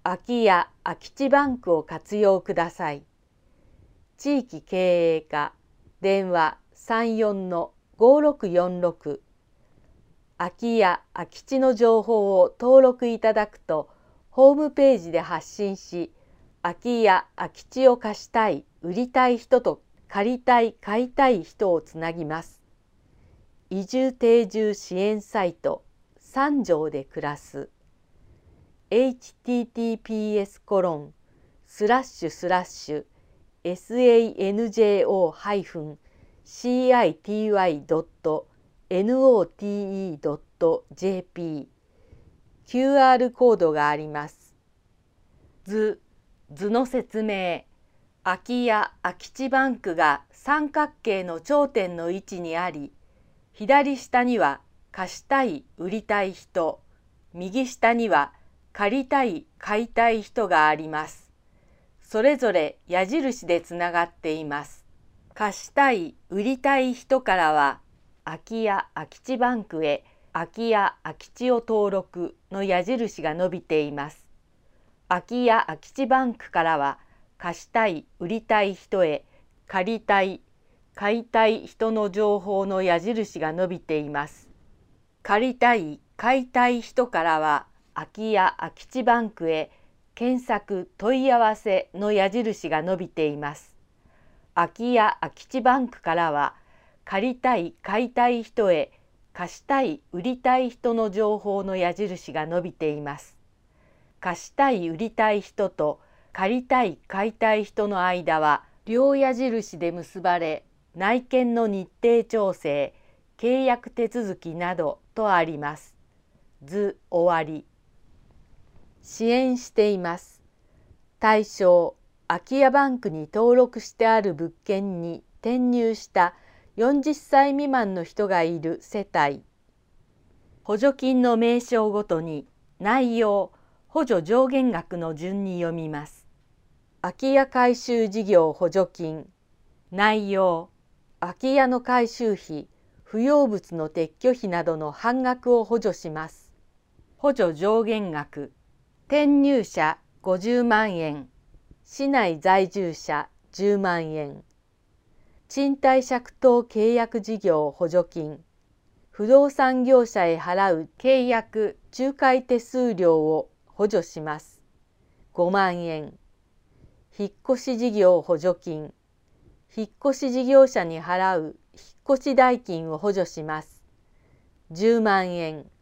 空き家・空き地バンクを活用ください。地域経営課、電話34-5646。空き家・空き地の情報を登録いただくと、ホームページで発信し、空き家・空き地を貸したい、売りたい人と借りたい、買いたい人をつなぎます。移住定住支援サイト、三条で暮らす。https://sanjo-city.note.jp QR コードがあります。図の説明。空き家・空き地バンクが三角形の頂点の位置にあり、左下には貸したい・売りたい人、右下には借りたい・買いたい人があります。それぞれ矢印でつながっています。貸したい・売りたい人からは、空き家・空き地バンクへ空き家・空き地を登録の矢印が伸びています。空き家・空き地バンクからは、貸したい・売りたい人へ借りたい・買いたい人の情報の矢印が伸びています。借りたい・買いたい人からは、空き家・空き地バンクへ検索・問い合わせの矢印が伸びています。空き家・空き地バンクからは、借りたい・買いたい人へ貸したい・売りたい人の情報の矢印が伸びています。貸したい・売りたい人と借りたい・買いたい人の間は両矢印で結ばれ、内見の日程調整、契約手続きなどとあります。図終わり。支援しています。対象、空き家バンクに登録してある物件に転入した40歳未満の人がいる世帯。補助金の名称ごとに内容、補助上限額の順に読みます。空き家改修事業補助金。内容、空き家の改修費、不要物の撤去費などの半額を補助します。補助上限額。転入者50万円。市内在住者10万円。賃貸借当契約事業補助金。不動産業者へ払う契約仲介手数料を補助します。5万円。引っ越し事業補助金。引っ越し事業者に払う引っ越し代金を補助します。10万円。